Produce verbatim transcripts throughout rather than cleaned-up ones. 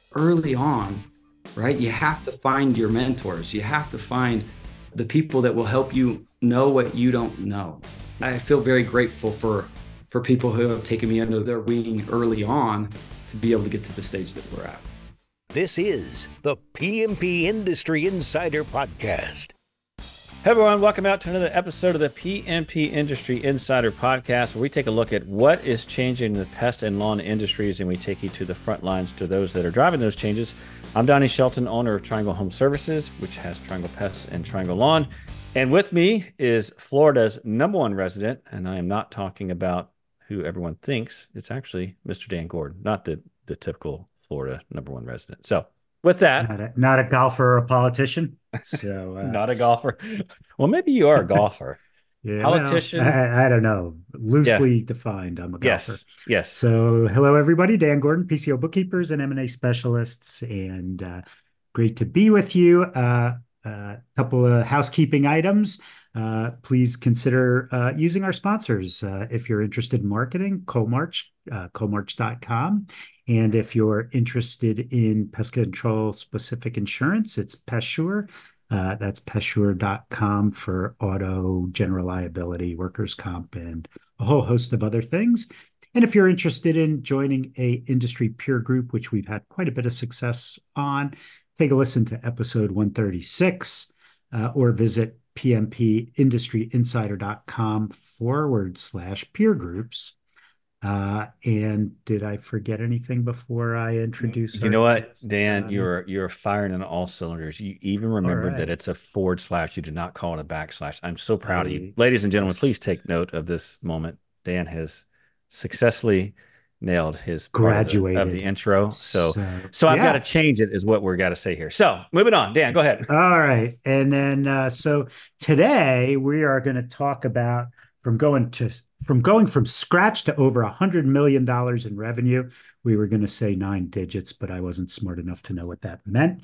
early on, right? You have to find your mentors. You have to find the people that will help you know what you don't know. I feel very grateful for for people who have taken me under their wing early on to be able to get to the stage that we're at. This is the P M P Industry Insider Podcast. Hey everyone, welcome out to another episode of the P M P Industry Insider Podcast, where we take a look at what is changing in the pest and lawn industries, and we take you to the front lines to those that are driving those changes. I'm Donnie Shelton, owner of Triangle Home Services, which has Triangle Pests and Triangle Lawn. And with me is Florida's number one resident, and I am not talking about who everyone thinks. It's actually Mister Dan Gordon, not the, the typical Florida number one resident. So with that, not a, not a golfer or a politician. So uh, not a golfer. Well, maybe you are a golfer. Yeah, Politician. Well, I, I don't know. Loosely Yeah. defined, I'm a golfer. Yes. Yes. So hello, everybody. Dan Gordon, P C O bookkeepers and M and A specialists, and uh, great to be with you. A uh, uh, couple of housekeeping items. Uh, please consider uh, using our sponsors uh, if you're interested in marketing. Comarch, uh, comarch dot com. And if you're interested in pest control specific insurance, it's PestSure. Uh, that's pestsure dot com for auto, general liability, workers' comp, and a whole host of other things. And if you're interested in joining a industry peer group, which we've had quite a bit of success on, take a listen to episode one thirty-six uh, or visit pmpindustryinsider.com forward slash peer groups. Uh, and did I forget anything before I introduce? You know what, Dan, um, you're you're firing on all cylinders. You even remembered right. that it's a forward slash. You did not call it a backslash. I'm so proud I, of you. Ladies and gentlemen, yes. Please take note of this moment. Dan has successfully nailed his graduated of the, of the intro. So, so, so I've yeah. got to change it is what we're got to say here. So moving on, Dan, go ahead. All right. And then, uh, so today we are going to talk about from going to from going from scratch to over a hundred million dollars in revenue. We were going to say nine digits, but I wasn't smart enough to know what that meant.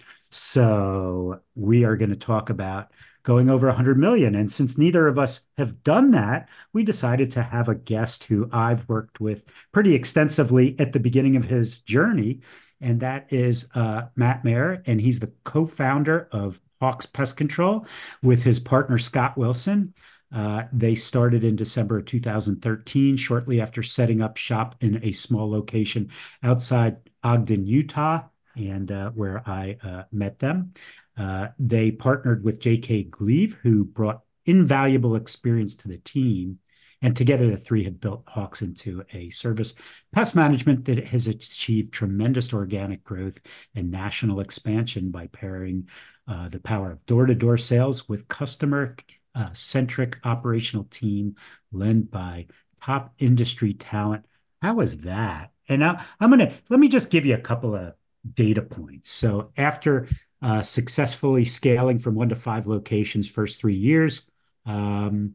So we are going to talk about going over a hundred million. And since neither of us have done that, we decided to have a guest who I've worked with pretty extensively at the beginning of his journey. And that is uh, Matt Mayer. And he's the co-founder of Hawks Pest Control with his partner, Scott Wilson. Uh, they started in December of two thousand thirteen, shortly after setting up shop in a small location outside Ogden, Utah, and uh, where I uh, met them. Uh, they partnered with J K Gleave, who brought invaluable experience to the team. And together, the three have built Hawks into a service pest management that has achieved tremendous organic growth and national expansion by pairing uh, the power of door-to-door sales with customer Uh, centric operational team led by top industry talent. How is that? And now I'm going to, let me just give you a couple of data points. So after uh, successfully scaling from one to five locations first three years, um,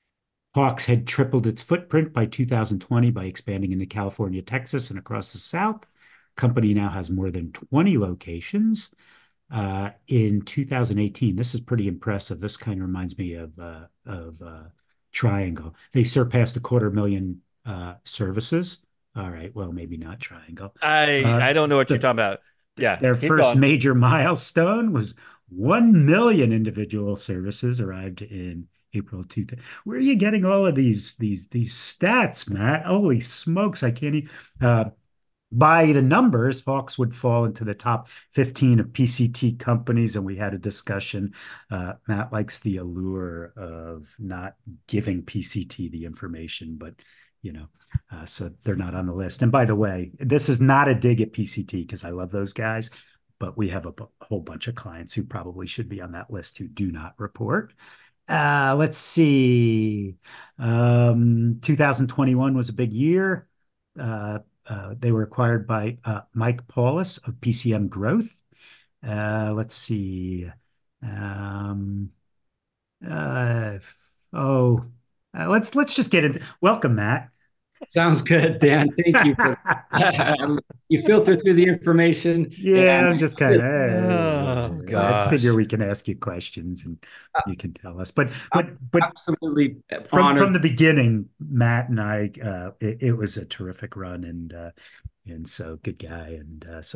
Hawks had tripled its footprint by two thousand twenty by expanding into California, Texas, and across the South. Company now has more than twenty locations. Uh, in two thousand eighteen, this is pretty impressive. This kind of reminds me of uh, of uh, Triangle. They surpassed a quarter million uh, services. All right, well, maybe not Triangle. I uh, I don't know what the, you're talking about. Yeah, their first going. major milestone was one million individual services arrived in April two thousand. Where are you getting all of these these these stats, Matt? Holy smokes! I can't even. Uh, By the numbers, Hawks would fall into the top fifteen of P C T companies, and we had a discussion. Uh, Matt likes the allure of not giving P C T the information, but, you know, uh, so they're not on the list. And by the way, this is not a dig at P C T because I love those guys, but we have a b- whole bunch of clients who probably should be on that list who do not report. Uh, let's see. Um, two thousand twenty-one was a big year. Uh, Uh, they were acquired by uh, Mike Paulus of P C M Growth. Uh, let's see. Um, uh, oh, uh, let's let's just get into. Welcome, Matt. Sounds good, Dan. Thank you. For um, you filter through the information. Yeah, I'm just kind of. Oh, I figure we can ask you questions and you can tell us. But but but absolutely from honored. from the beginning, Matt and I, uh, it, it was a terrific run, and uh, and so good guy, and uh, so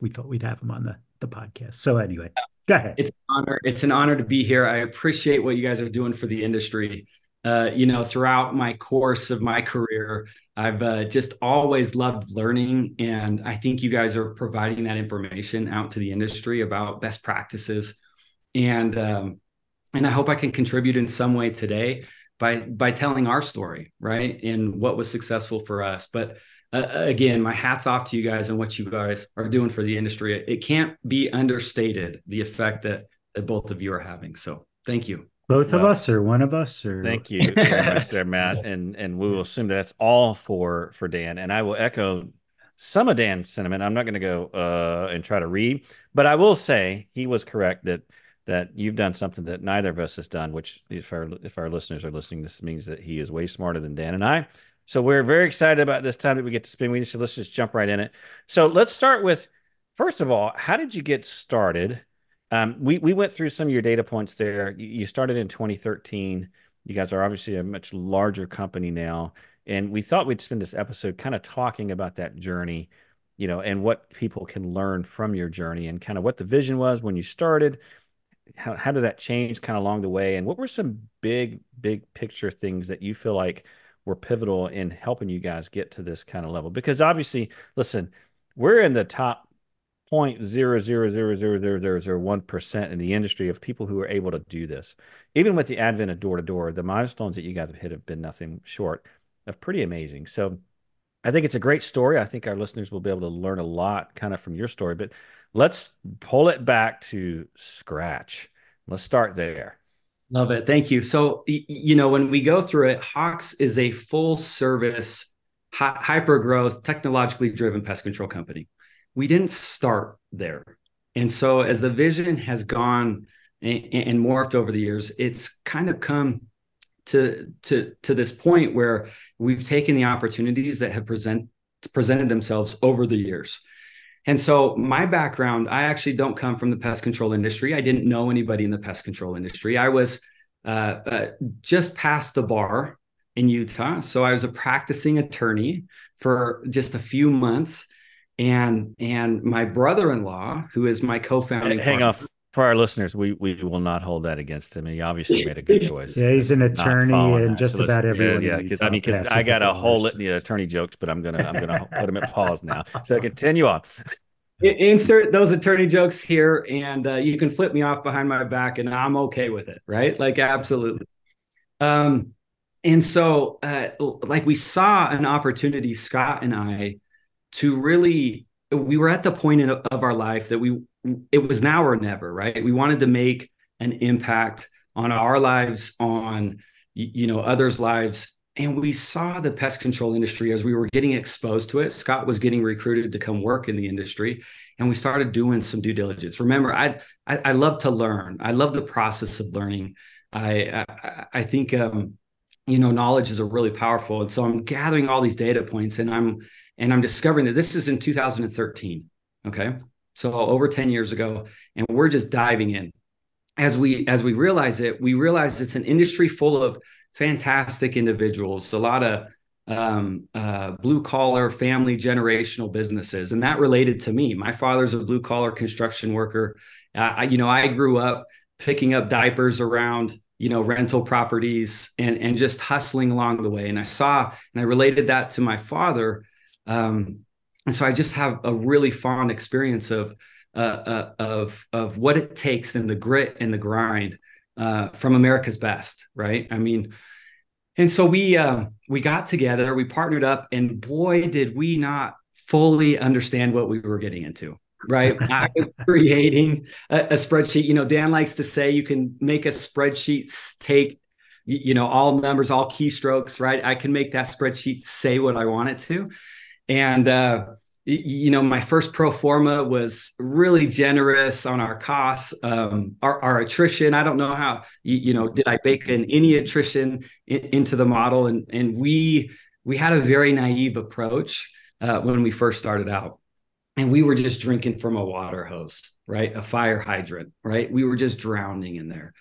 we thought we'd have him on the, the podcast. So anyway, go ahead. It's an honor. It's an honor to be here. I appreciate what you guys are doing for the industry. Uh, you know, throughout my course of my career, I've uh, just always loved learning. And I think you guys are providing that information out to the industry about best practices. And, um, and I hope I can contribute in some way today by, by telling our story, right? And what was successful for us. But uh, again, my hat's off to you guys and what you guys are doing for the industry. It, it can't be understated, the effect that, that both of you are having. So thank you. Both Well, of us or one of us? Or Thank you very much there, Matt. And and we will assume that that's all for for Dan. And I will echo some of Dan's sentiment. I'm not going to go uh, and try to read, but I will say he was correct that that you've done something that neither of us has done, which if our if our listeners are listening, this means that he is way smarter than Dan and I. So we're very excited about this time that we get to spend with you. So let's just jump right in it. So let's start with, first of all, how did you get started? Um, we, we went through some of your data points there. You, you started in twenty thirteen. You guys are obviously a much larger company now. And we thought we'd spend this episode kind of talking about that journey, you know, and what people can learn from your journey and kind of what the vision was when you started. How, how did that change kind of along the way? And what were some big, big picture things that you feel like were pivotal in helping you guys get to this kind of level? Because obviously, listen, we're in the top zero point zero zero zero zero zero zero zero one percent in the industry of people who are able to do this. Even with the advent of door-to-door, the milestones that you guys have hit have been nothing short of pretty amazing. So I think it's a great story. I think our listeners will be able to learn a lot kind of from your story, but let's pull it back to scratch. Let's start there. Love it. Thank you. So, you know, when we go through it, Hawks is a full service, hi- hyper growth, technologically driven pest control company. We didn't start there. And so as the vision has gone and, and morphed over the years, it's kind of come to, to, to this point where we've taken the opportunities that have present, presented themselves over the years. And so my background, I actually don't come from the pest control industry. I didn't know anybody in the pest control industry. I was uh, uh, just past the bar in Utah. So I was a practicing attorney for just a few months. And and my brother-in-law, who is my co-founding Hang partner, off for our listeners. We we will not hold that against him. He obviously made a good choice. Yeah, he's an attorney and just so about everyone. Yeah, because yeah, I mean, because I got a whole litany of attorney jokes, but I'm gonna I'm gonna put them at pause now. So continue on. Insert those attorney jokes here, and uh, you can flip me off behind my back, and I'm okay with it, right? Like absolutely. Um, and so, uh, like we saw an opportunity, Scott and I, to really, we were at the point in, of our life that we, it was now or never, right? We wanted to make an impact on our lives, on, you know, others' lives. And we saw the pest control industry as we were getting exposed to it. Scott was getting recruited to come work in the industry, and we started doing some due diligence. Remember, I, I, I love to learn. I love the process of learning. I, I, I think, um, you know, knowledge is a really powerful. And so I'm gathering all these data points, and I'm, And I'm discovering that this is in two thousand thirteen. Okay. So over ten years ago, and we're just diving in. As we, as we realize it, we realize it's an industry full of fantastic individuals, a lot of um, uh, blue collar family generational businesses. And that related to me. My father's a blue collar construction worker. Uh, I, you know, I grew up picking up diapers around, you know, rental properties and, and just hustling along the way. And I saw, and I related that to my father. Um, and so I just have a really fond experience of, uh, uh, of, of what it takes and the grit and the grind, uh, from America's Best. Right. I mean, and so we, uh, we got together, we partnered up, and boy, did we not fully understand what we were getting into. Right. I was creating a, a spreadsheet. You know, Dan likes to say you can make a spreadsheet take, you know, all numbers, all keystrokes, right? I can make that spreadsheet say what I want it to. And, uh, you know, my first pro forma was really generous on our costs, um, our, our attrition. I don't know how, you, you know, did I bake in any attrition in, into the model? And, and we, we had a very naive approach uh, when we first started out. And we were just drinking from a water hose, right? A fire hydrant, right? We were just drowning in there.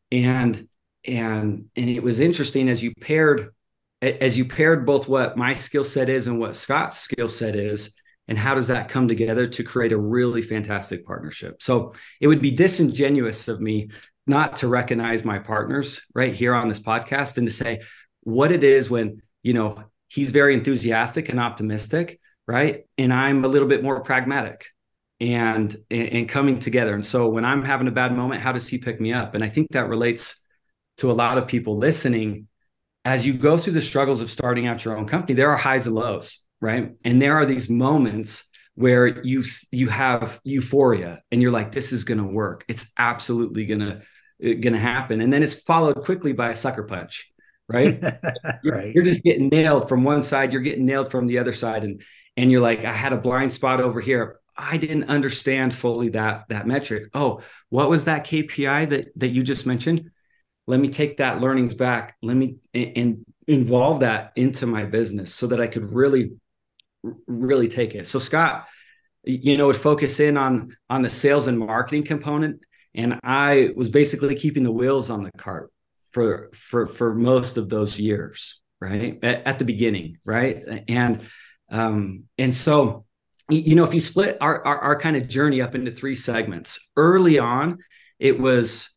And, and, and it was interesting as you paired, as you paired both what my skill set is and what Scott's skill set is, and how does that come together to create a really fantastic partnership. So it would be disingenuous of me not to recognize my partners right here on this podcast and to say what it is when, you know, he's very enthusiastic and optimistic, right? And I'm a little bit more pragmatic and, and, and coming together. And so when I'm having a bad moment, how does he pick me up? And I think that relates to a lot of people listening. As you go through the struggles of starting out your own company, there are highs and lows, right? And there are these moments where you you have euphoria and you're like, this is going to work. It's absolutely going to going to happen. And then it's followed quickly by a sucker punch, right? You're, Right. you're just getting nailed from one side. You're getting nailed from the other side. And, and you're like, I had a blind spot over here. I didn't understand fully that, that metric. Oh, what was that K P I that, that you just mentioned? Let me take that learnings back. Let me and, and involve that into my business so that I could really, really take it. So Scott, you know, would focus in on, on the sales and marketing component. And I was basically keeping the wheels on the cart for, for, for most of those years, right? At, at the beginning. Right. And, um, and so, you know, if you split our, our, our kind of journey up into three segments, early on, it was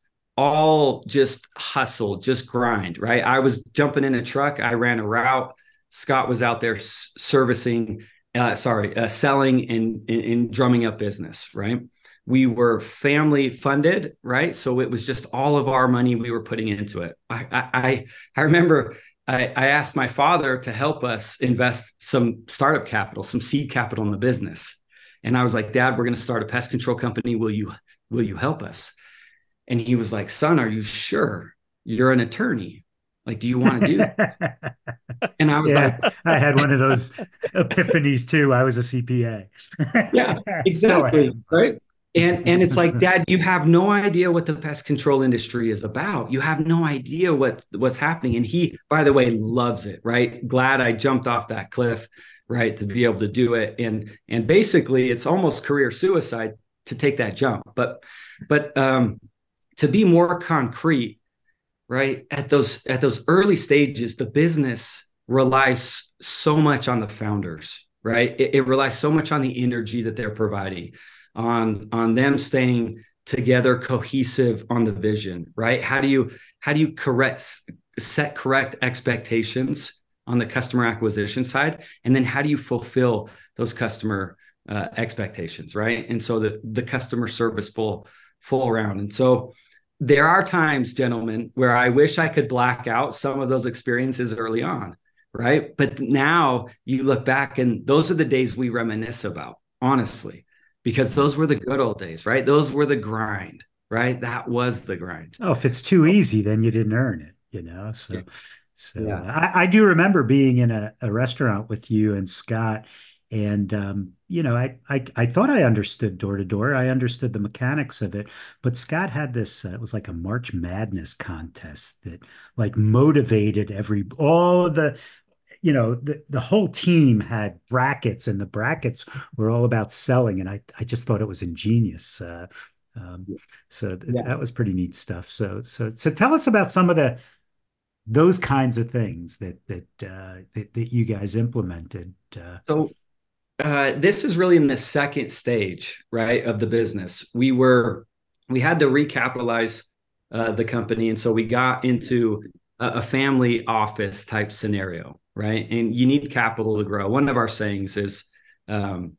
all just hustle, just grind, right? I was jumping in a truck. I ran a route. Scott was out there s- servicing, uh, sorry, uh, selling and, and, and drumming up business, right? We were family funded, right? So it was just all of our money we were putting into it. I I, I remember I, I asked my father to help us invest some startup capital, some seed capital in the business. And I was like, Dad, we're going to start a pest control company. Will you, will you help us? And he was like, son, are you sure? You're an attorney. Like, do you want to do that? And I was Yeah, like, I had one of those epiphanies too. I was a C P A. yeah, Still exactly. am. Right. And, and it's like, Dad, you have no idea what the pest control industry is about. You have no idea what, what's happening. And he, by the way, loves it. Right. Glad I jumped off that cliff, right, to be able to do it. And, and basically it's almost career suicide to take that jump. But, but, um, to be more concrete, right, at those at those early stages, the business relies so much on the founders, right? It, it relies so much on the energy that they're providing, on on them staying together, cohesive on the vision, right? How do you how do you correct set correct expectations on the customer acquisition side, and then how do you fulfill those customer uh, expectations, right? And so the the customer service full full around, and so. There are times, gentlemen, where I wish I could black out some of those experiences early on, right? But now you look back and those are the days we reminisce about, honestly, because those were the good old days, right? Those were the grind, right? That was the grind. Oh, if it's too easy, then you didn't earn it, you know? So, Yeah. so Yeah. I, I do remember being in a, a restaurant with you and Scott. And um, you know, I, I I thought I understood door to door. I understood the mechanics of it, but Scott had this. Uh, it was like a March Madness contest that like motivated every all of the, you know, the the whole team had brackets, and the brackets were all about selling. And I I just thought it was ingenious. Uh, um, so th- Yeah. that was pretty neat stuff. So so so tell us about some of the those kinds of things that that uh, that, that you guys implemented. Uh, So uh, this is really in the second stage, right, of the business. We were, we had to recapitalize uh, the company. And so we got into a, a family office type scenario, right? And you need capital to grow. One of our sayings is, um,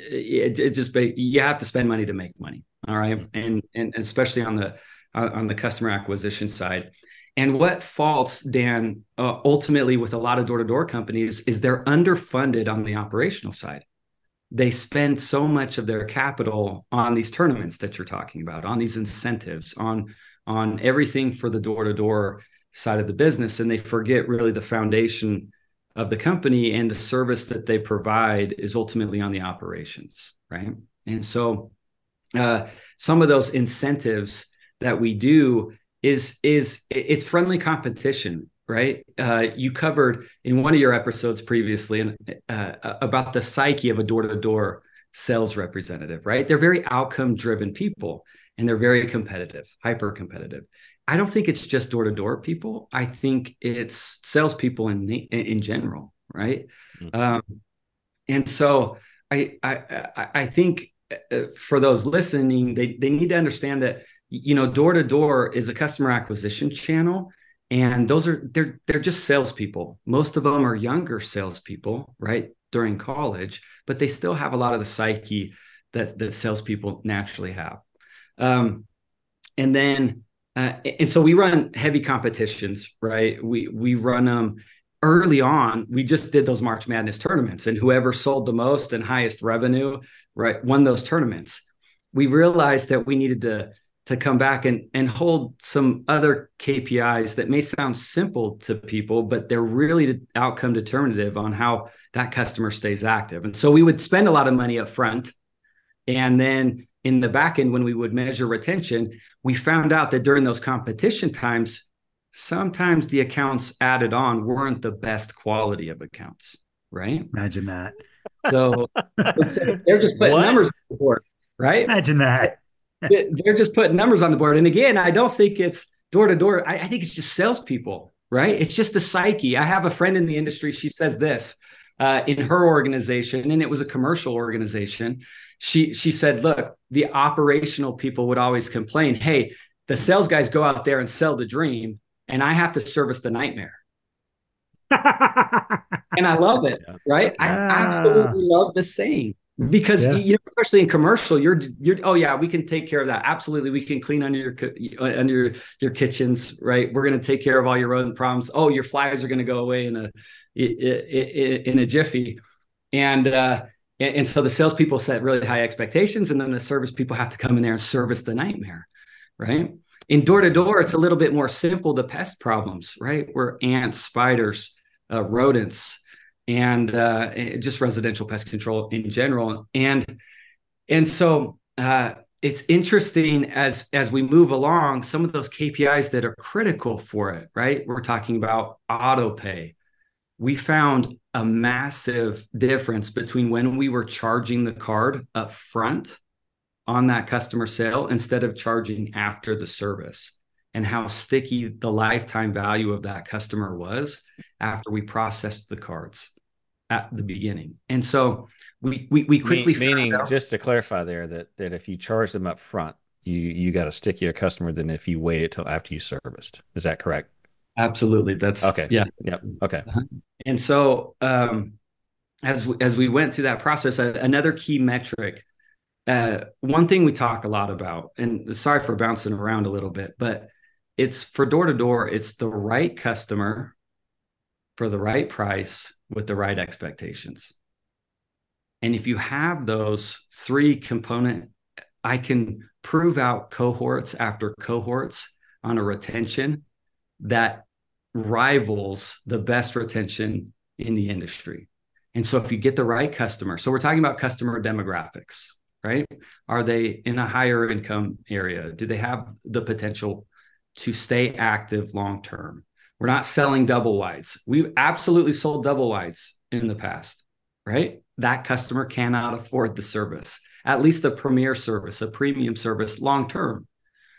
it, it just, you have to spend money to make money. All right. And, and especially on the, on the customer acquisition side. And what faults, Dan, uh, ultimately with a lot of door-to-door companies is they're underfunded on the operational side. They spend so much of their capital on these tournaments that you're talking about, on these incentives, on, on everything for the door-to-door side of the business. And they forget really the foundation of the company, and the service that they provide is ultimately on the operations, right? And so uh, some of those incentives that we do is is it's friendly competition, right? Uh, you covered in one of your episodes previously uh, about the psyche of a door-to-door sales representative, right? They're very outcome-driven people, and they're very competitive, hyper-competitive. I don't think it's just door-to-door people. I think it's salespeople in in general, right? Mm-hmm. Um, and so I, I, I think for those listening, they, they need to understand that, you know, door to door is a customer acquisition channel. And those are, they're, they're just salespeople. Most of them are younger salespeople, right? During college, but they still have a lot of the psyche that, that salespeople naturally have. Um, and then, uh, and so we run heavy competitions, right? We, we run them early on. We just did those March Madness tournaments, and whoever sold the most and highest revenue, right, won those tournaments. We realized that we needed to, to come back and, and hold some other K P Is that may sound simple to people, but they're really outcome determinative on how that customer stays active. And so we would spend a lot of money up front. And then in the back end, when we would measure retention, we found out that during those competition times, sometimes the accounts added on weren't the best quality of accounts, right? Imagine that. So they're just putting What? numbers on the board, right? Imagine that. They're just putting numbers on the board. And again, I don't think it's door to door. I think it's just salespeople, right? It's just the psyche. I have a friend in the industry. She says this uh, in her organization, and it was a commercial organization. She, she said, look, the operational people would always complain, hey, the sales guys go out there and sell the dream, and I have to service the nightmare. And I love it, right? I absolutely love the saying. Because yeah. you know, especially in commercial, you're you're oh yeah, we can take care of that. Absolutely, we can clean under your under your, your kitchens, right? We're going to take care of all your rodent problems. Oh, your flies are going to go away in a in, in a jiffy, and uh, and so the salespeople set really high expectations, and then the service people have to come in there and service the nightmare, right? In door to door, it's a little bit more simple. The pest problems, right? We're ants, spiders, uh, rodents. And uh, just residential pest control in general. And, and so uh, it's interesting as, as we move along, some of those K P Is that are critical for it, right? We're talking about auto pay. We found a massive difference between when we were charging the card up front on that customer sale instead of charging after the service, and how sticky the lifetime value of that customer was after we processed the cards at the beginning. And so we we, we quickly Me- meaning out, just to clarify there that that if you charge them up front, you you got a stickier customer than if you waited till after you serviced. Is that correct? Absolutely. That's okay. Yeah. Yeah. Okay. Uh-huh. And so um, as we, as we went through that process, uh, another key metric, uh, one thing we talk a lot about, and sorry for bouncing around a little bit, but it's for door to door, it's the right customer for the right price with the right expectations. And if you have those three component, I can prove out cohorts after cohorts on a retention that rivals the best retention in the industry. And so if you get the right customer, so we're talking about customer demographics, right? Are they in a higher income area? Do they have the potential to stay active long-term? We're not selling double wides. We've absolutely sold double wides in the past, right? That customer cannot afford the service, at least a premier service, a premium service long-term.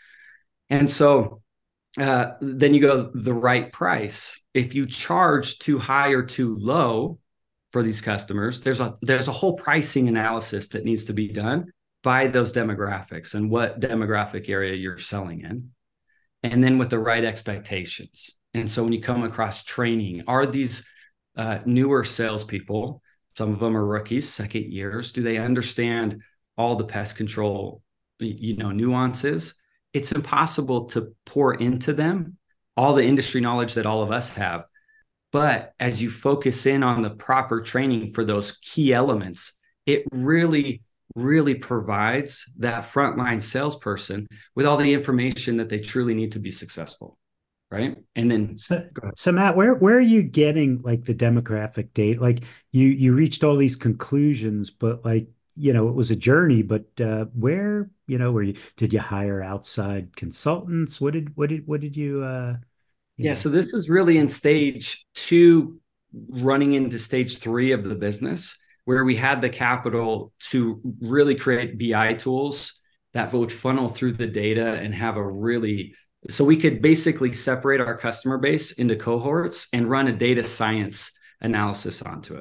And so uh, then you go the right price. If you charge too high or too low for these customers, there's a there's a whole pricing analysis that needs to be done by those demographics and what demographic area you're selling in, and then with the right expectations. And so when you come across training, are these uh, newer salespeople, some of them are rookies, second years, do they understand all the pest control, you know, nuances? It's impossible to pour into them all the industry knowledge that all of us have. But as you focus in on the proper training for those key elements, it really, really provides that frontline salesperson with all the information that they truly need to be successful. Right. And then so, so Matt, where where are you getting like the demographic data? Like you you reached all these conclusions, but like, you know, it was a journey, but uh, where, you know, where you did you hire outside consultants? What did what did what did you uh you Yeah, know? so this is really in stage two, running into stage three of the business, where we had the capital to really create B I tools that would funnel through the data and have a really So we could basically separate our customer base into cohorts and run a data science analysis onto it.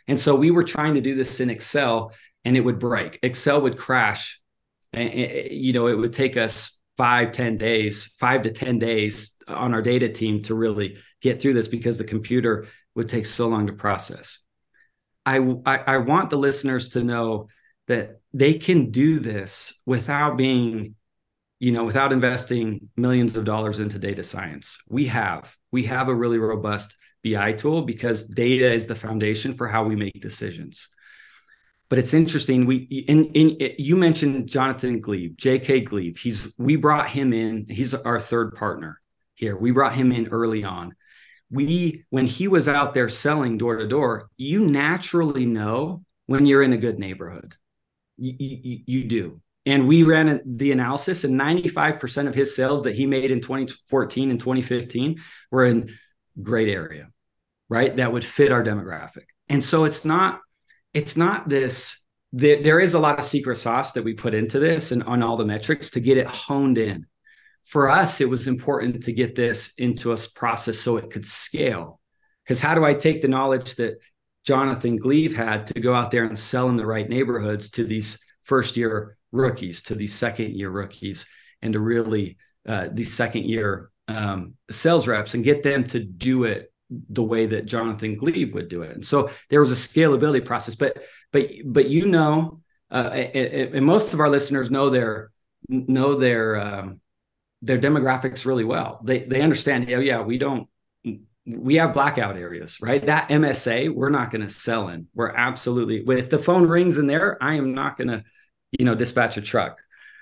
And so we were trying to do this in Excel, and it would break. Excel would crash. And, you know, it would take us five, ten days, five to ten days on our data team to really get through this because the computer would take so long to process. I, I, I want the listeners to know that they can do this without being, you know, without investing millions of dollars into data science. We have, we have a really robust B I tool because data is the foundation for how we make decisions. But it's interesting. We in, in you mentioned Jonathan Gleave, J K Gleave. He's we brought him in. He's our third partner here. We brought him in early on. We when he was out there selling door to door, you naturally know when you're in a good neighborhood. You, you, you do. And we ran the analysis, and ninety-five percent of his sales that he made in twenty fourteen and twenty fifteen were in great area, right? That would fit our demographic. And so it's not, it's not this, there, there is a lot of secret sauce that we put into this and on all the metrics to get it honed in. For us, it was important to get this into a process so it could scale. Because how do I take the knowledge that Jonathan Gleave had to go out there and sell in the right neighborhoods to these first year rookies, to these second year rookies, and to really uh, these second year um, sales reps and get them to do it the way that Jonathan Gleave would do it. And so there was a scalability process, but, but, but, you know, uh, and, and most of our listeners know their, know their, um, their demographics really well. They, they understand, oh yeah, we don't, we have blackout areas, right? That M S A, we're not going to sell in. We're absolutely, if the phone rings in there, I am not going to, you know, dispatch a truck.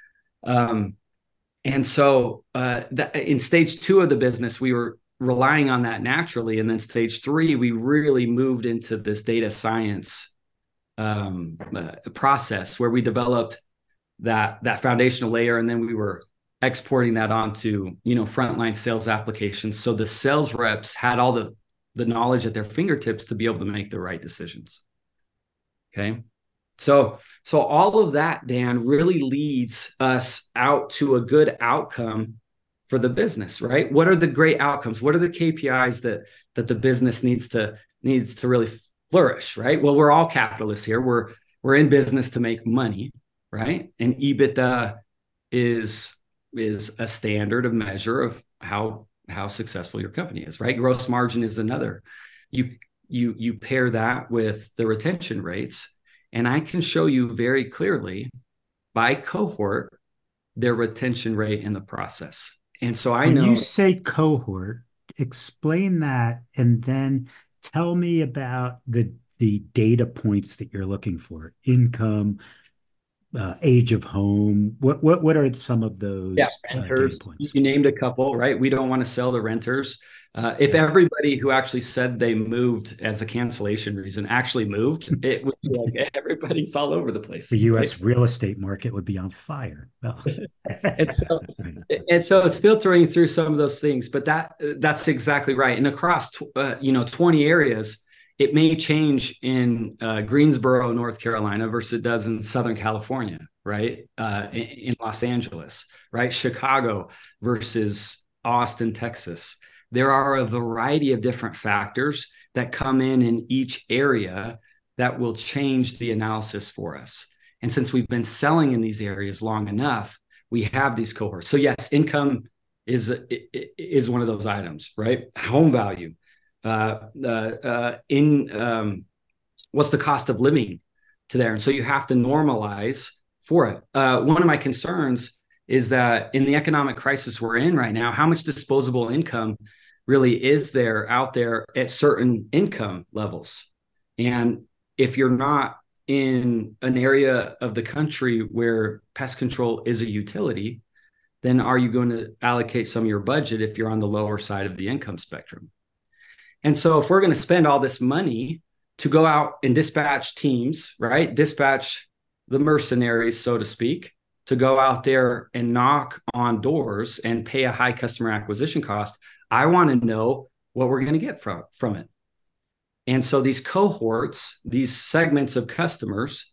Um, and so uh, that, in stage two of the business, we were relying on that naturally. And then stage three, we really moved into this data science um, uh, process where we developed that, that foundational layer. And then we were exporting that onto, you know, frontline sales applications. So the sales reps had all the, the knowledge at their fingertips to be able to make the right decisions. Okay. So, so all of that, Dan, really leads us out to a good outcome for the business, right? What are the great outcomes? What are the K P Is that, that the business needs to, needs to really flourish, right? Well, we're all capitalists here. We're, we're in business to make money, right? And EBITDA is, is a standard of measure of how, how successful your company is, right? Gross margin is another. You, you, you pair that with the retention rates. And I can show you very clearly by cohort their retention rate in the process. And so I when know. When you say cohort, explain that and then tell me about the the data points that you're looking for. Income, uh, age of home. What what what are some of those yeah, uh, renters, data points? You named a couple, right? We don't want to sell to renters. Uh, if everybody who actually said they moved as a cancellation reason actually moved, it would be like everybody's all over the place. The U S right? real estate market would be on fire. Oh. and, so, and so it's filtering through some of those things, but that that's exactly right. And across uh, you know twenty areas, it may change in uh, Greensboro, North Carolina versus it does in Southern California, right? Uh, in, in Los Angeles, right? Chicago versus Austin, Texas. There are a variety of different factors that come in in each area that will change the analysis for us. And since we've been selling in these areas long enough, we have these cohorts. So yes, income is, is one of those items, right? Home value, uh, uh, uh, in um, what's the cost of living to there? And so you have to normalize for it. Uh, one of my concerns is that in the economic crisis we're in right now, how much disposable income really is there out there at certain income levels? And if you're not in an area of the country where pest control is a utility, then are you going to allocate some of your budget if you're on the lower side of the income spectrum? And so if we're going to spend all this money to go out and dispatch teams, right? Dispatch the mercenaries, so to speak, to go out there and knock on doors and pay a high customer acquisition cost, I want to know what we're going to get from, from it. And so these cohorts, these segments of customers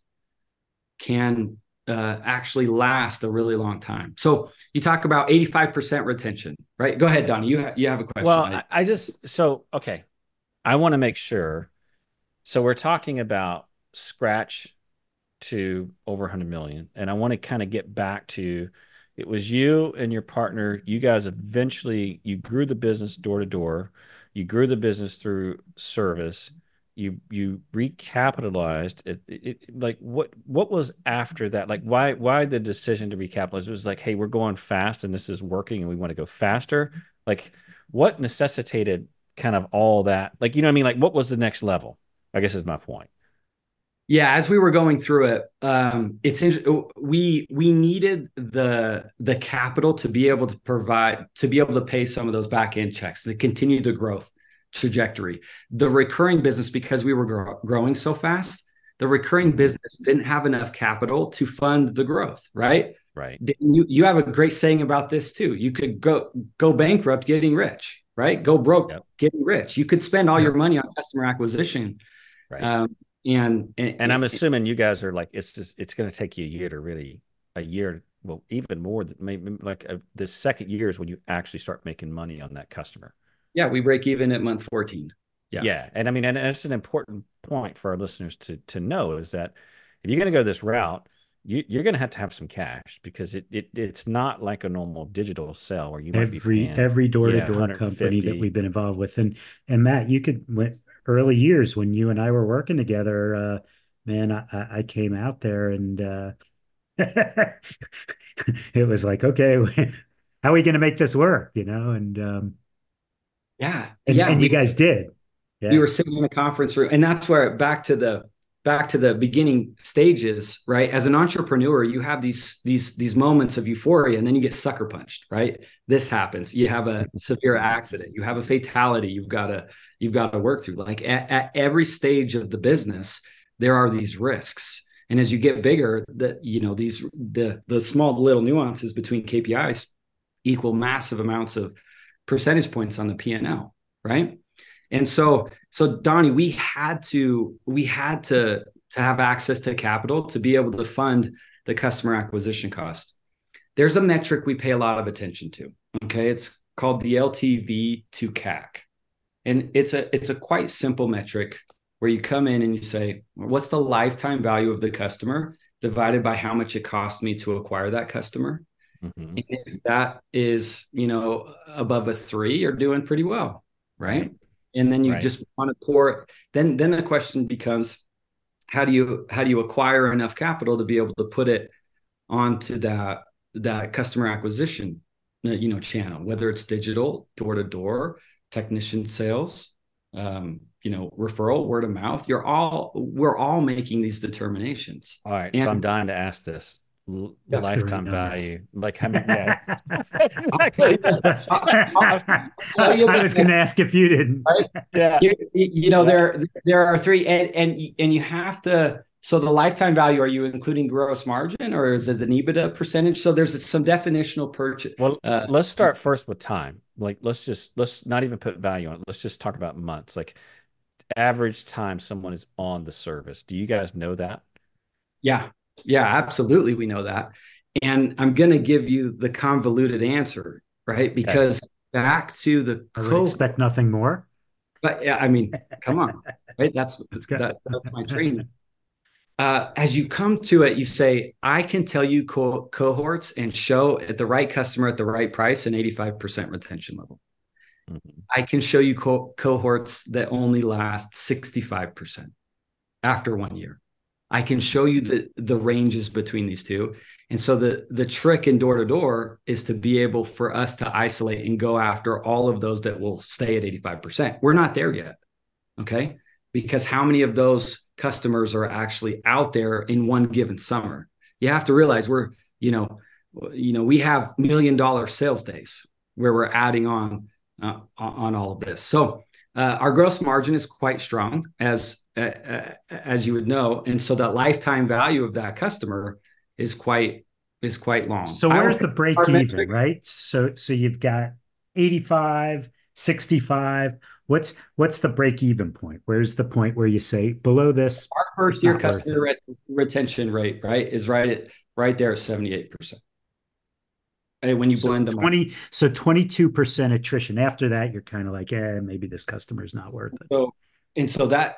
can uh, actually last a really long time. So you talk about eighty-five percent retention, right? Go ahead, Donnie. You, ha- you have a question. Well, I, I just, so, okay. I want to make sure So we're talking about scratch to over one hundred million. And I want to kind of get back to, it was you and your partner. You guys eventually, you grew the business door to door. You grew the business through service. You you recapitalized it, it, it. Like what what was after that? Like why why the decision to recapitalize? It was like, hey, we're going fast and this is working and we want to go faster. Like what necessitated kind of all that? Like, you know what I mean? Like what was the next level? I guess is my point. Yeah, as we were going through it, um, it's in, we we needed the the capital to be able to provide to be able to pay some of those back end checks to continue the growth trajectory. The recurring business, because we were grow, growing so fast, the recurring business didn't have enough capital to fund the growth. Right. Right. You you have a great saying about this too. You could go go bankrupt getting rich. Right. Go broke yep. getting rich. You could spend all yep. your money on customer acquisition. Right. Um, And, and and I'm assuming you guys are like, it's just, it's going to take you a year to really a year. Well, even more than maybe like a, the second year is when you actually start making money on that customer. Yeah. We break even at month fourteen. Yeah. Yeah. And I mean, and it's an important point for our listeners to, to know is that if you're going to go this route, you, you're going to have to have some cash because it, it it's not like a normal digital sell where you might every, be paying, every door-to-door yeah, company that we've been involved with. And, and Matt, you could, when, early years when you and I were working together, uh, man, I, I came out there and uh, it was like, okay, how are we going to make this work? You know? And um, yeah, and, yeah, and we, you guys did. Yeah. We were sitting in a conference room, and that's where back to the back to the beginning stages, right? As an entrepreneur, you have these these these moments of euphoria, and then you get sucker punched, right? This happens. You have a severe accident. You have a fatality. You've got to you've got to work through. Like at, at every stage of the business, there are these risks, and as you get bigger, that you know these the the small little nuances between K P Is equal massive amounts of percentage points on the P and L, right? And so, so Donnie, we had to, we had to, to have access to capital to be able to fund the customer acquisition cost. There's a metric we pay a lot of attention to. Okay. It's called the L T V to C A C. And it's a, it's a quite simple metric where you come in and you say, what's the lifetime value of the customer divided by how much it cost me to acquire that customer? Mm-hmm. And if that is, you know, above a three, you're doing pretty well. Right. And then you right. just want to pour, then, then the question becomes, how do you, how do you acquire enough capital to be able to put it onto that, that customer acquisition, you know, channel, whether it's digital, door to door, technician sales, um, you know, referral, word of mouth, you're all, we're all making these determinations. All right. And, so I'm dying to ask this. L- lifetime value, like how many? Yeah. Exactly. I was going to ask if you didn't. Right? Yeah, you, you know there there are three, and and and you have to. So the lifetime value, are you including gross margin or is it an EBITDA percentage? So there's some definitional purchase. Well, uh, let's start first with time. Like let's just let's not even put value on it. Let's just talk about months. Like average time someone is on the service. Do you guys know that? Yeah. Yeah, absolutely. We know that. And I'm going to give you the convoluted answer, right? Because okay. back to the I would expect nothing more. But yeah, I mean, come on, right? That's, that's, that, that's my training. Uh, as you come to it, you say, I can tell you co- cohorts and show at the right customer at the right price an eighty-five percent retention level. Mm-hmm. I can show you co- cohorts that only last sixty-five percent after one year. I can show you the, the ranges between these two. And so the, the trick in door-to-door is to be able for us to isolate and go after all of those that will stay at eighty-five percent. We're not there yet, okay? Because how many of those customers are actually out there in one given summer? You have to realize we're, you know, you know, we have million dollar sales days where we're adding on, uh, on all of this. So uh, our gross margin is quite strong as Uh, as you would know, and so that lifetime value of that customer is quite is quite long. So where's the break even, right? So so you've got eighty-five, sixty-five. What's what's the break even point? Where's the point where you say below this? Our first year customer re- retention rate, right, is right at right there at seventy-eight percent. And when you so blend them twenty, up. So twenty-two percent attrition. After that, you're kind of like, eh, maybe this customer's not worth it. So and so that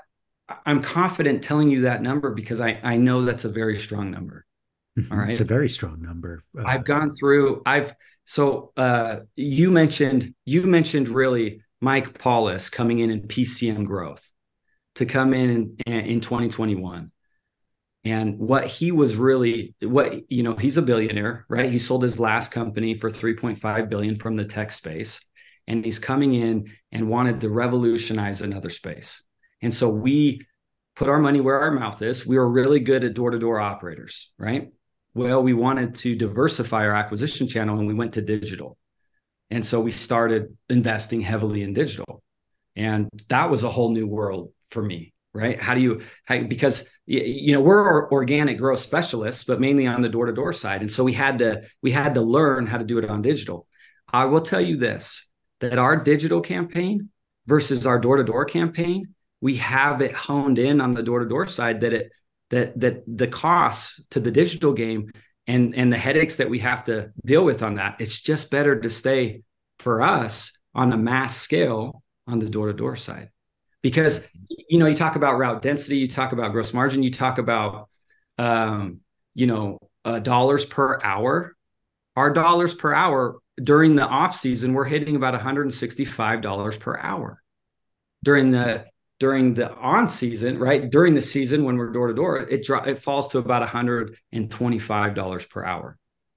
I'm confident telling you that number because I, I know that's a very strong number. All right. It's a very strong number. Uh, I've gone through, I've, so uh, you mentioned, you mentioned really Mike Paulus coming in in P C M growth to come in in, in twenty twenty-one. And what he was really, what, you know, he's a billionaire, right? He sold his last company for three point five billion from the tech space. And he's coming in and wanted to revolutionize another space. And so we put our money where our mouth is. We were really good at door-to-door operators, right? Well, we wanted to diversify our acquisition channel and we went to digital. And so we started investing heavily in digital. And that was a whole new world for me, right? How do you, how, because, you know, we're organic growth specialists, but mainly on the door-to-door side. And so we had to, we had to learn how to do it on digital. I will tell you this, that our digital campaign versus our door-to-door campaign, we have it honed in on the door-to-door side that it, that that the costs to the digital game and and the headaches that we have to deal with on that, it's just better to stay for us on a mass scale on the door-to-door side. Because, you know, you talk about route density, you talk about gross margin, you talk about, um, you know, uh, dollars per hour. Our dollars per hour during the off season, we're hitting about one hundred sixty-five dollars per hour. During the During the on season, right? During the season when we're door to door, it dro- it falls to about one hundred twenty-five dollars per hour.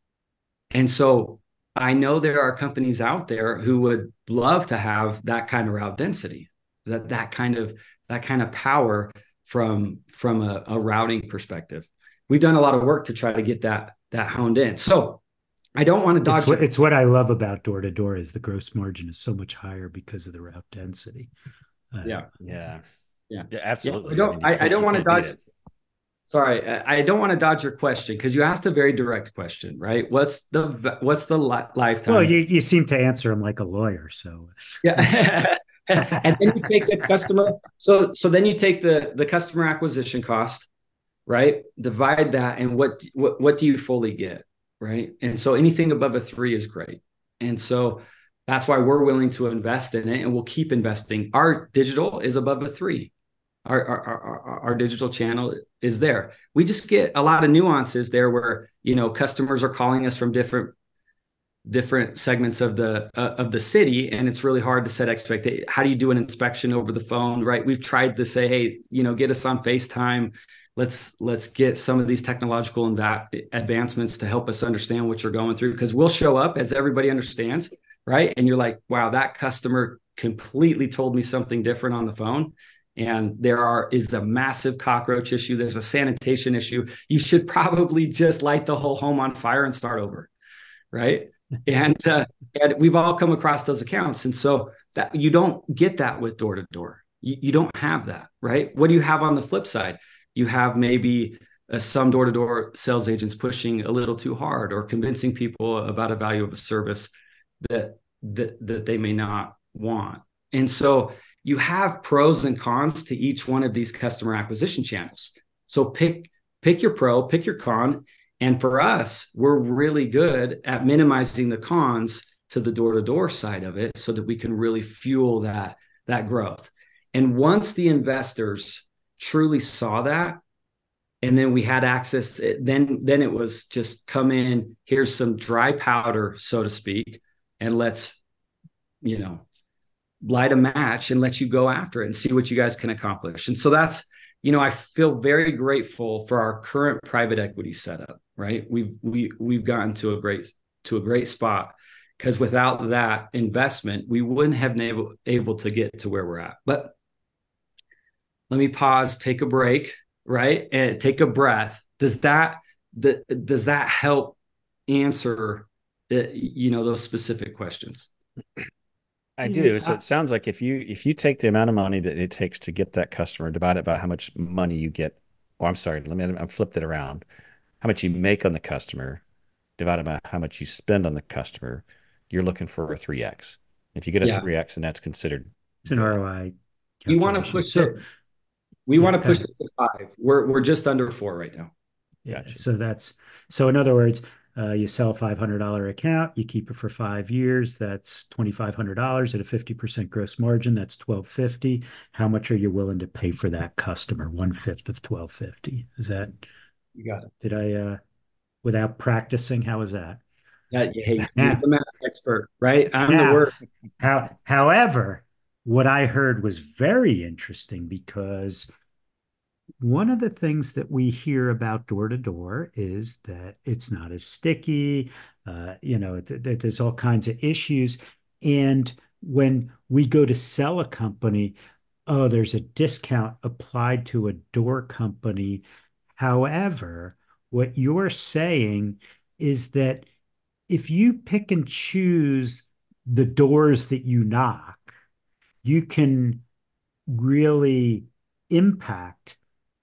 And so I know there are companies out there who would love to have that kind of route density, that that kind of that kind of power from from a, a routing perspective. We've done a lot of work to try to get that that honed in. So I don't want to dodge. It's what, it's what I love about door to door is the gross margin is so much higher because of the route density. Uh, yeah, yeah, yeah, yeah, absolutely. Yeah, I don't. I, I, I don't want to dodge. It. Sorry, I, I don't want to dodge your question because you asked a very direct question, right? What's the what's the li- lifetime? Well, you you seem to answer them like a lawyer, so yeah. And then you take the customer. So so then you take the the customer acquisition cost, right? Divide that, and what what what do you fully get, right? And so anything above a three is great, and so. That's why we're willing to invest in it, and we'll keep investing. Our digital is above a three. Our, our, our, our digital channel is there. We just get a lot of nuances there where, you know, customers are calling us from different different segments of the uh, of the city, and it's really hard to set expectations. How do you do an inspection over the phone, right? We've tried to say, hey, you know, get us on FaceTime. Let's let's get some of these technological inv- advancements to help us understand what you're going through, because we'll show up as everybody understands. Right. And you're like, wow, that customer completely told me something different on the phone. And there are is a massive cockroach issue. There's a sanitation issue. You should probably just light the whole home on fire and start over. Right. And, uh, and we've all come across those accounts. And so that you don't get that with door to door. You, you don't have that. Right. What do you have on the flip side? You have maybe uh, some door to door sales agents pushing a little too hard or convincing people about a value of a service that that that they may not want. And so you have pros and cons to each one of these customer acquisition channels. So pick pick your pro, pick your con. And for us, we're really good at minimizing the cons to the door-to-door side of it so that we can really fuel that that growth. And once the investors truly saw that, and then we had access, then then it was just come in, here's some dry powder, so to speak, and let's, you know, light a match and let you go after it and see what you guys can accomplish. And so that's, you know, I feel very grateful for our current private equity setup, right? We've, we, we've gotten to a great, to a great spot, because without that investment, we wouldn't have been able, able to get to where we're at. But let me pause, take a break, right? And take a breath. Does that, the, does that help answer Uh, you know, those specific questions? I do. So it sounds like if you if you take the amount of money that it takes to get that customer, divide it by how much money you get. Oh, I'm sorry. Let me. I flipped it around. How much you make on the customer, divided by how much you spend on the customer, you're looking for a three X. If you get a yeah. three X, and that's considered, it's an R O I. We want to push so, it. We yeah, want to push it to five. We're we're just under four right now. Yeah. Gotcha. So that's so. In other words. Uh, you sell a five hundred dollars account, you keep it for five years. That's twenty-five hundred dollars at a fifty percent gross margin. That's twelve fifty. How much are you willing to pay for that customer? One fifth of twelve fifty. Is that, You got it. did I, uh, without practicing, how was that? Yeah, hey, you're Now, the math expert, right? I'm the now, word. how, however, what I heard was very interesting because one of the things that we hear about door to door is that it's not as sticky. Uh, you know, th- th- there's all kinds of issues. And when we go to sell a company, oh, there's a discount applied to a door company. However, what you're saying is that if you pick and choose the doors that you knock, you can really impact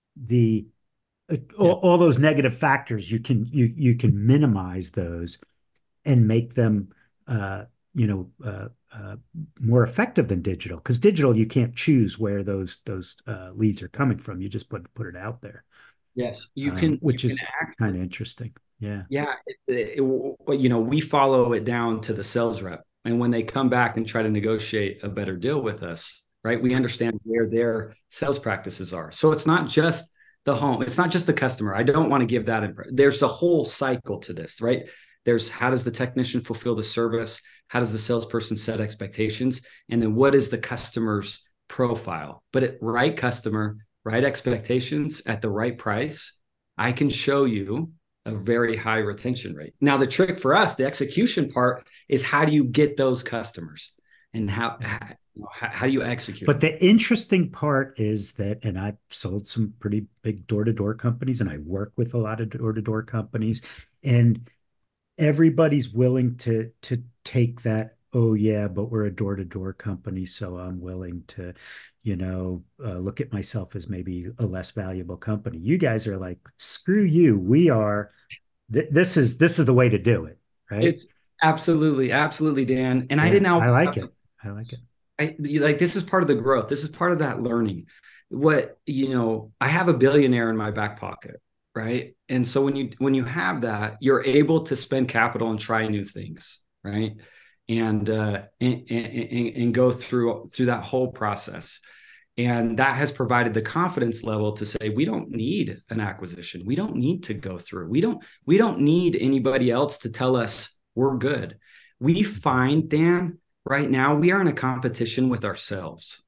the uh, all, Yeah. all those negative factors. You can you you can minimize those and make them uh, you know uh, uh, more effective than digital, because digital you can't choose where those those uh, leads are coming from. You just put put it out there, Yes, you um, can. You which can is actually. kind of interesting. Yeah. Yeah, it, it, it- you know, we follow it down to the sales rep, and when they come back and try to negotiate a better deal with us, right? We understand where their sales practices are. So it's not just the home, it's not just the customer. I don't want to give that impression. There's a whole cycle to this, right? There's how does the technician fulfill the service? How does the salesperson set expectations? And then what is the customer's profile? But at right customer, right expectations at the right price, I can show you a very high retention rate. Now, the trick for us, the execution part, is how do you get those customers, and how how, how do you execute But them? the interesting part is that, and I've sold some pretty big door to door companies, and I work with a lot of door to door companies, and everybody's willing to to take that, oh yeah, but we're a door to door company, so I'm willing to, you know, uh, look at myself as maybe a less valuable company. You guys are like, screw you, we are th- this is this is the way to do it, right? It's absolutely, absolutely, Dan. And I Yeah, didn't I always like have to. it. I like it. I like this is part of the growth. This is part of that learning. What you know, I have a billionaire in my back pocket, right? And so when you when you have that, you're able to spend capital and try new things, right? And uh, and, and and go through through that whole process. And that has provided the confidence level to say we don't need an acquisition. We don't need to go through. We don't we don't need anybody else to tell us we're good. We find, Dan, right now we are in a competition with ourselves.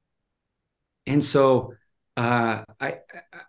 And so uh, I,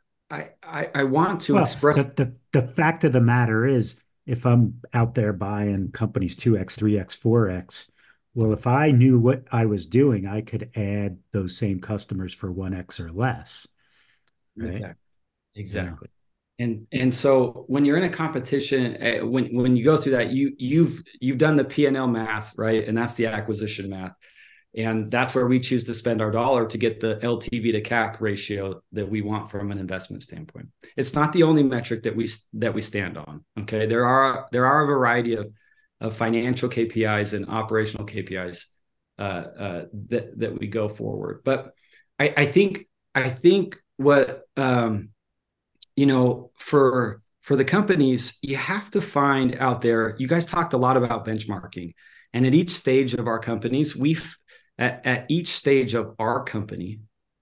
I I I want to Well, express. the the the fact of the matter is, if I'm out there buying companies two X, three X, four X, well, if I knew what I was doing, I could add those same customers for one X or less, right? Exactly. Yeah. Exactly. And and so when you're in a competition, uh, when when you go through that, you you've you've done the P and L math, right? And that's the acquisition math. And that's where we choose to spend our dollar to get the L T V to C A C ratio that we want from an investment standpoint. It's not the only metric that we that we stand on. Okay, there are there are a variety of of financial K P Is and operational K P Is uh, uh, that that we go forward. But I, I think I think what um, you know for for the companies, you have to find out there. You guys talked a lot about benchmarking, and at each stage of our companies, we've at, at each stage of our company,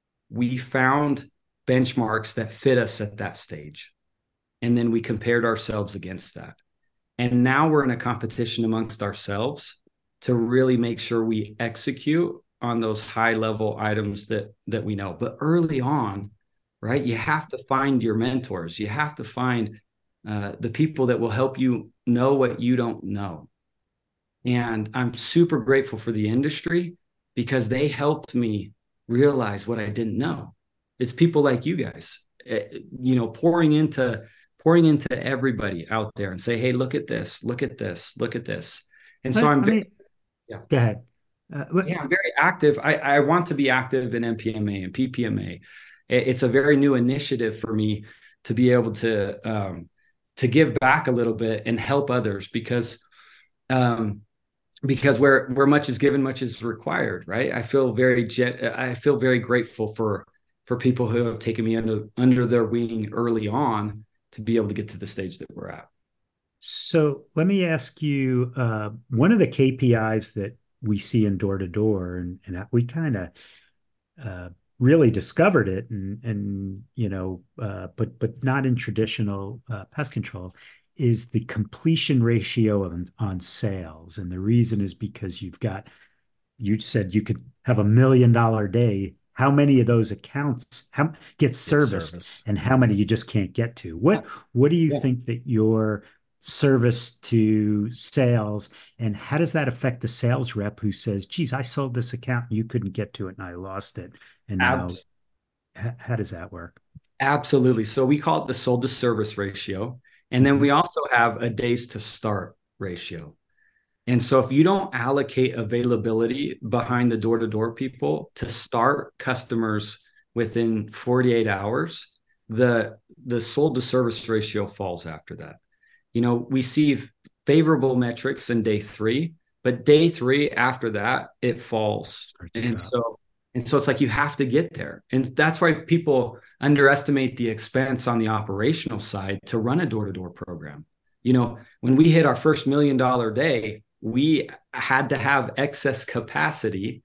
we found benchmarks that fit us at that stage. And then we compared ourselves against that. And now we're in a competition amongst ourselves to really make sure we execute on those high level items that, that we know. But early on, right, you have to find your mentors. You have to find uh, the people that will help you know what you don't know. And I'm super grateful for the industry because they helped me realize what I didn't know. It's people like you guys, uh, you know, pouring into pouring into everybody out there and say, hey, look at this, look at this, look at this. And so I, I'm I mean, yeah, go ahead. Uh, yeah, I'm very active. I, I want to be active in M P M A and P P M A. It's a very new initiative for me to be able to um, to give back a little bit and help others because um, because where where much is given, much is required, right? I feel very I feel very grateful for for people who have taken me under under their wing early on to be able to get to the stage that we're at. So let me ask you, uh, one of the K P Is that we see in door to door, and, and we kind of uh, really discovered it, and and you know, uh, but but not in traditional uh, pest control, is the completion ratio on, on sales. And the reason is because you've got, you said you could have a million dollar day. How many of those accounts how, get Get serviced, service. and how many you just can't get to? What what do you Yeah. think that your service to sales, and how does that affect the sales rep who says, geez, I sold this account and you couldn't get to it and I lost it. And now, Ab- h- how does that work? Absolutely. So we call it the sold to service ratio. And then Mhm. we also have a days to start ratio. And so if you don't allocate availability behind the door to door people to start customers within forty-eight hours, the the sold to service ratio falls after that. You know, we see favorable metrics in day three, but day three after that, it falls. Start to And drop. so, and so it's like you have to get there. And that's why people underestimate the expense on the operational side to run a door to door program. You know, when we hit our first million dollar day, we had to have excess capacity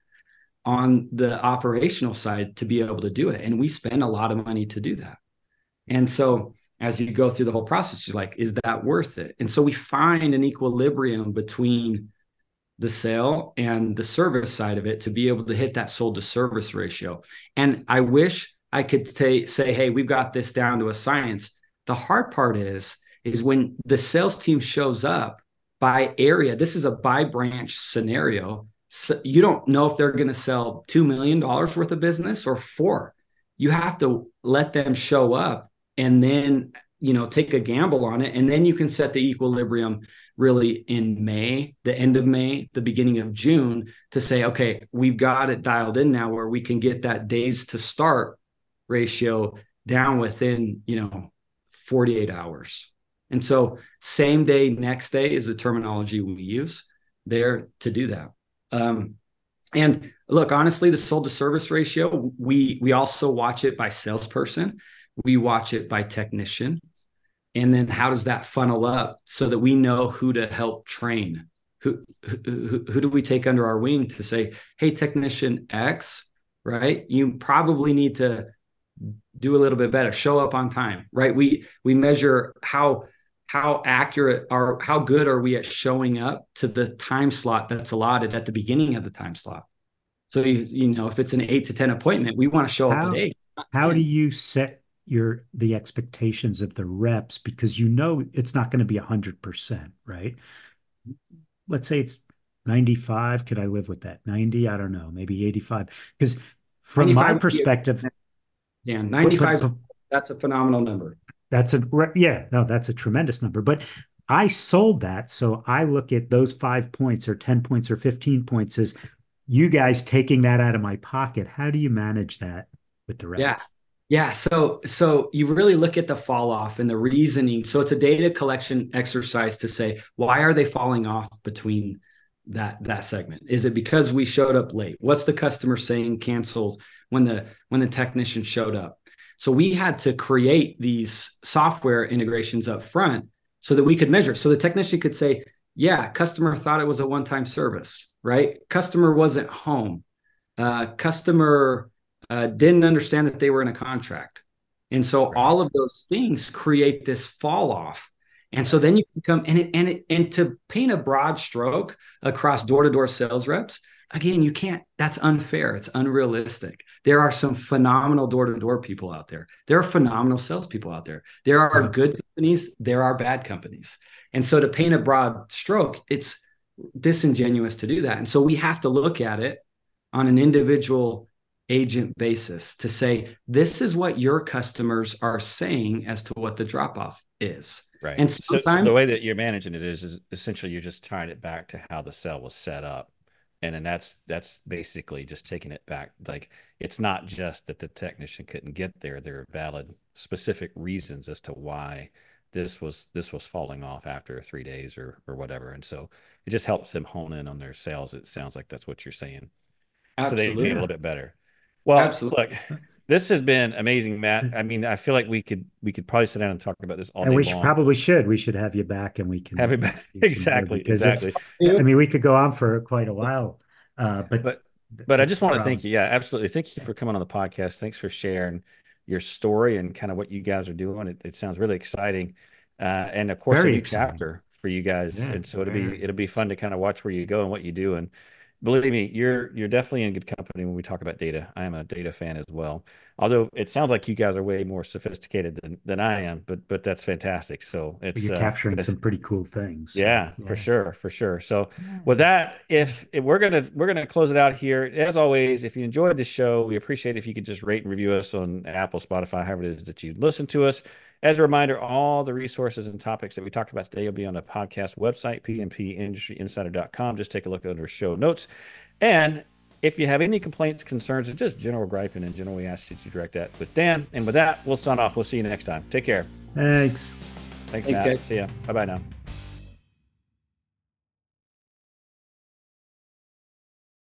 on the operational side to be able to do it. And we spend a lot of money to do that. And so as you go through the whole process, you're like, is that worth it? And so we find an equilibrium between the sale and the service side of it to be able to hit that sold to service ratio. And I wish I could say, say, hey, we've got this down to a science. The hard part is, is when the sales team shows up by area, this is a by branch scenario. So you don't know if they're going to sell two million dollars worth of business or four. You have to let them show up and then, you know, take a gamble on it. And then you can set the equilibrium really in May, the end of May, the beginning of June, to say, okay, we've got it dialed in now where we can get that days to start ratio down within, you know, forty-eight hours. And so same day, next day is the terminology we use there to do that. Um, and look, honestly, the sold to service ratio, we we also watch it by salesperson. We watch it by technician. And then how does that funnel up so that we know who to help train? Who, who, who do we take under our wing to say, hey, technician X, right? You probably need to do a little bit better, show up on time, right? We we measure how how accurate or how good are we at showing up to the time slot that's allotted at the beginning of the time slot. So you, you know, if it's an eight to ten appointment, we want to show up at How eight. how do you set your the expectations of the reps, because you know it's not going to be one hundred percent, right? Let's say it's ninety-five. Could I live with that? ninety? I don't know, maybe eighty-five. Because from my ninety-five would be perspective, a, yeah, but, ninety-five, but that's a phenomenal number. that's a, yeah, no, that's a tremendous number. But I sold that. So I look at those five points or ten points or fifteen points as you guys taking that out of my pocket. How do you manage that with the Yeah. reps? Yeah. So, so you really look at the fall off and the reasoning. So it's a data collection exercise to say, why are they falling off between that, that segment? Is it because we showed up late? What's the customer saying canceled when the, when the technician showed up? So we had to create these software integrations up front so that we could measure. So the technician could say, yeah, customer thought it was a one-time service, right? Customer wasn't home. Uh, customer uh, didn't understand that they were in a contract. And so Right. all of those things create this fall off. And so then you can come and it, and it, and to paint a broad stroke across door-to-door sales reps, again, you can't, that's unfair. It's unrealistic. There are some phenomenal door-to-door people out there. There are phenomenal salespeople out there. There are Yeah. good companies. There are bad companies. And so to paint a broad stroke, it's disingenuous to do that. And so we have to look at it on an individual agent basis to say, this is what your customers are saying as to what the drop off is. Right. And So, so sometimes, the way that you're managing it is, is essentially you're just tying it back to how the cell was set up. And then that's that's basically just taking it back. Like it's not just that the technician couldn't get there. There are valid, specific reasons as to why this was this was falling off after three days or or whatever. And so it just helps them hone in on their sales. It sounds like that's what you're saying. So they get a absolutely. little bit better. Well, Absolutely. look, this has been amazing, Matt. I mean, I feel like we could we could probably sit down and talk about this all And day we should long. probably should. We should have you back and we Have can it back. do some more Exactly, because it's, exactly. I mean, we could go on for quite a while. Uh, but But but I that's just the want to problem. thank you. Yeah, absolutely. Thank you for coming on the podcast. Thanks for sharing your story and kind of what you guys are doing. It, it sounds really exciting. Uh, and of course, a Very new exciting. chapter for you guys. Yeah, And so it'll be very. it'll be fun to kind of watch where you go and what you do. And believe me, you're you're definitely in good company when we talk about data. I am a data fan as well. Although it sounds like you guys are way more sophisticated than, than I am, but but that's fantastic. So But it's you're uh capturing that's- some pretty cool things. So yeah, for yeah. sure, for sure. So with that, if, if we're gonna we're gonna close it out here, as always, if you enjoyed the show, we appreciate it if you could just rate and review us on Apple, Spotify, however it is that you listen to us. As a reminder, all the resources and topics that we talked about today will be on the podcast website, p m p industry insider dot com. Just take a look under show notes. And if you have any complaints, concerns, or just general griping in general, we ask that you direct that with Dan. And with that, we'll sign off. We'll see you next time. Take care. Thanks. Thanks, Thank Matt. you. See ya. Bye bye now.